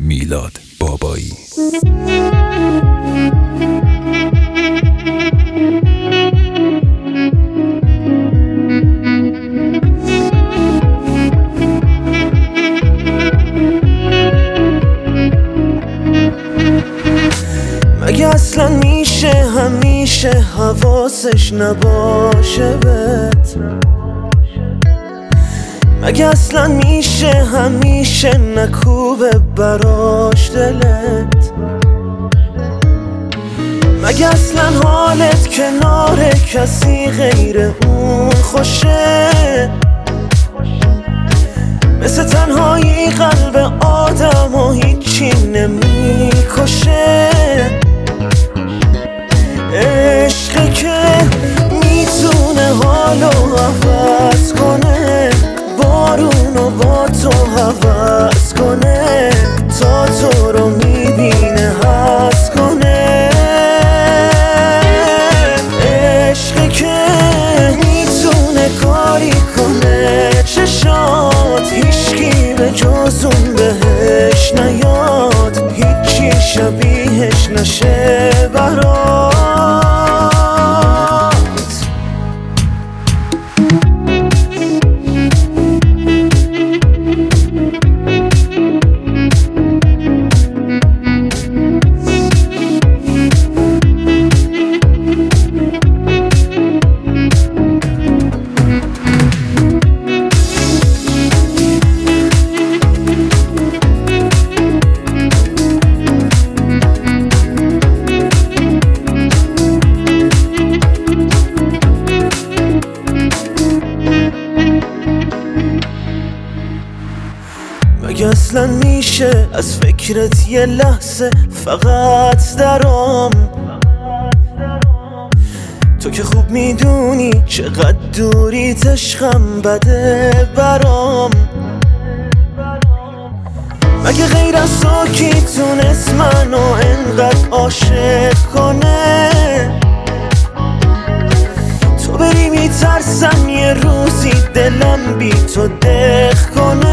میلاد بابایی. مگه اصلا میشه همیشه حواسش نباشه بهت؟ مگه اصلا میشه همیشه نکوبه براش دلت؟ مگه اصلا حالت کنار کسی غیر اون خوشه؟ مثل تنهایی قلب آدم و هیچی نمیکشه. عشقی که میتونه حالو عوض کنه، بارونو با تو عوض کنه، تا تو رو میبینه حس کنه. عشقی که میتونه کاری کنه چشات هیچکی به جز اون بهش نیاد، هیچی شبیهش نشه برات. مگه اصلا میشه از فکرت یه لحظه فقط درام؟ تو که خوب میدونی چقدر دوریت عشقم بده برام. مگه غیر از تو کی تونست منو انقدر عاشق کنه؟ تو بری میترسم یه روزی دلم بی تو دق کنه.